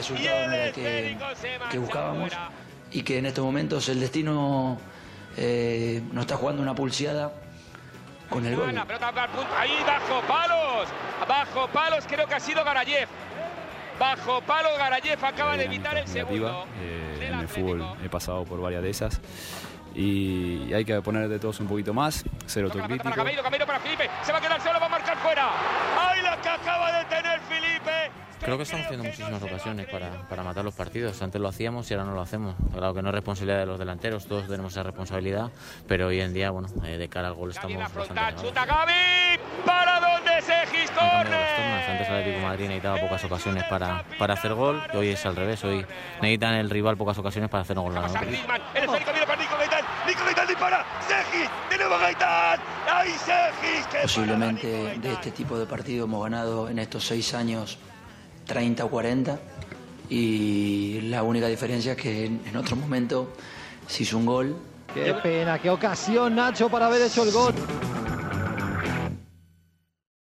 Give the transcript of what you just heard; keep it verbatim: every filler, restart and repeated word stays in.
resultado no era el que, que buscábamos y que en estos momentos el destino eh, nos está jugando una pulseada con el gol. Ahí bajo palos, bajo palos creo que ha sido Garayev. Bajo palo Garayev acaba de evitar el segundo. Eh, en el fútbol he pasado por varias de esas y hay que poner de todos un poquito más, ser autocrítico. Para Gameiro, Gameiro para Felipe, se va a quedar solo, va a marcar fuera. ¡Ay, la que acaba de tener Felipe! Creo que estamos teniendo muchísimas ocasiones para, para matar los partidos. Antes lo hacíamos y ahora no lo hacemos. Claro que no es responsabilidad de los delanteros, todos tenemos esa responsabilidad, pero hoy en día, bueno, eh, de cara al gol estamos bastante chuta Gavi, para donde Segis corre. Antes el Atlético de Madrid necesitaba pocas ocasiones para, para hacer gol, y hoy es al revés, hoy necesitan el rival pocas ocasiones para hacer un gol. El esférico viene para Nico Gaitán, Nico Gaitán dispara, Segis, de nuevo Gaitán, ¡ay Segis! Posiblemente de este tipo de partido hemos ganado en estos seis años treinta o cuarenta y la única diferencia es que en otro momento se hizo un gol. Qué pena, qué ocasión, Nacho, para haber hecho el gol.